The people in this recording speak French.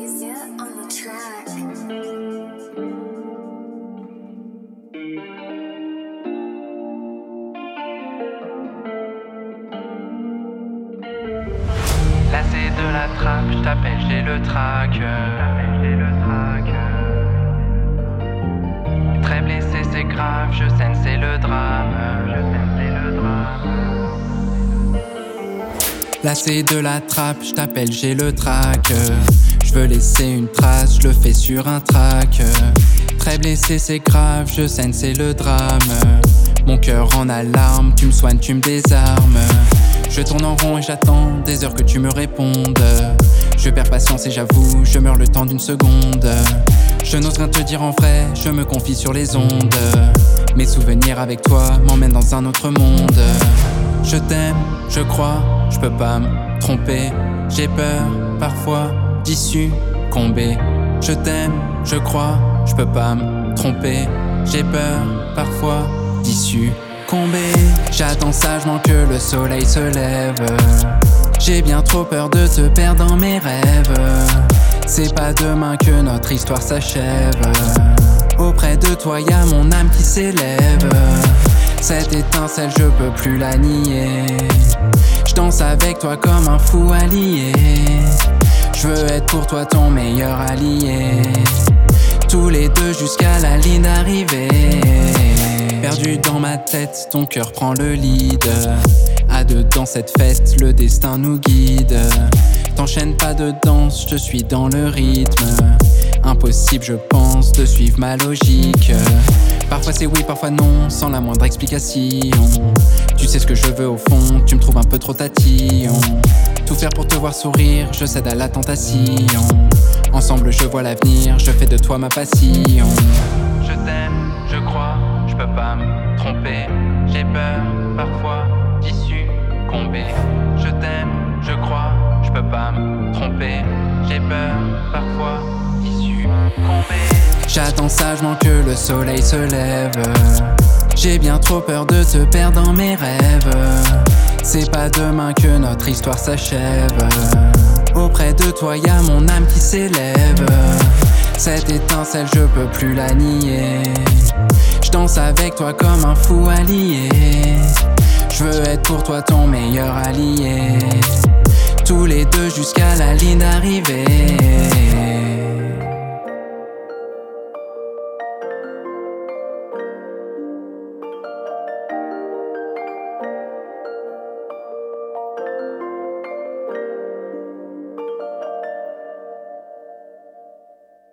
Malaysia on the track. Lassé de la trappe, je t'appelle, j'ai le trac. Très blessé, c'est grave, je saigne, c'est le drame. Lassé de la trappe, je t'appelle, j'ai le trac. Je veux laisser une trace, je le fais sur un track. Très blessé, c'est grave, je saigne, c'est le drame. Mon cœur en alarme, tu me soignes, tu me désarmes. Je tourne en rond et j'attends des heures que tu me répondes. Je perds patience et j'avoue, je meurs le temps d'une seconde. Je n'ose rien te dire en vrai, je me confie sur les ondes. Mes souvenirs avec toi m'emmènent dans un autre monde. Je t'aime, je crois, je peux pas me tromper. J'ai peur, parfois, d'y succomber. Je t'aime, je crois, je peux pas me tromper. J'ai peur, parfois, d'y succomber. J'attends sagement que le soleil se lève. J'ai bien trop peur de te perdre dans mes rêves. C'est pas demain que notre histoire s'achève. Auprès de toi y'a mon âme qui s'élève. Cette étincelle je peux plus la nier. Je danse avec toi comme un fou allié. Je veux être pour toi ton meilleur allié. Tous les deux jusqu'à la ligne d'arrivée. Perdu dans ma tête, ton cœur prend le lead. À deux dans cette fête, le destin nous guide. T'enchaînes pas de danse, je te suis dans le rythme. Impossible je pense de suivre ma logique. Parfois c'est oui, parfois non, sans la moindre explication. Tu sais ce que je veux au fond, tu me trouves un peu trop tatillon. Tout faire pour te voir sourire, je cède à la tentation. Ensemble je vois l'avenir, je fais de toi ma passion. Je t'aime, je crois, je peux pas me tromper. J'ai peur, parfois, d'y succomber. Je t'aime, je crois, je peux pas me tromper. J'ai peur, parfois, d'y succomber. J'attends sagement que le soleil se lève. J'ai bien trop peur de te perdre dans mes rêves. C'est pas demain que notre histoire s'achève. Auprès de toi y'a mon âme qui s'élève. Cette étincelle je peux plus la nier. Je danse avec toi comme un fou allié. Je veux être pour toi ton meilleur allié. Tous les deux jusqu'à la ligne d'arrivée.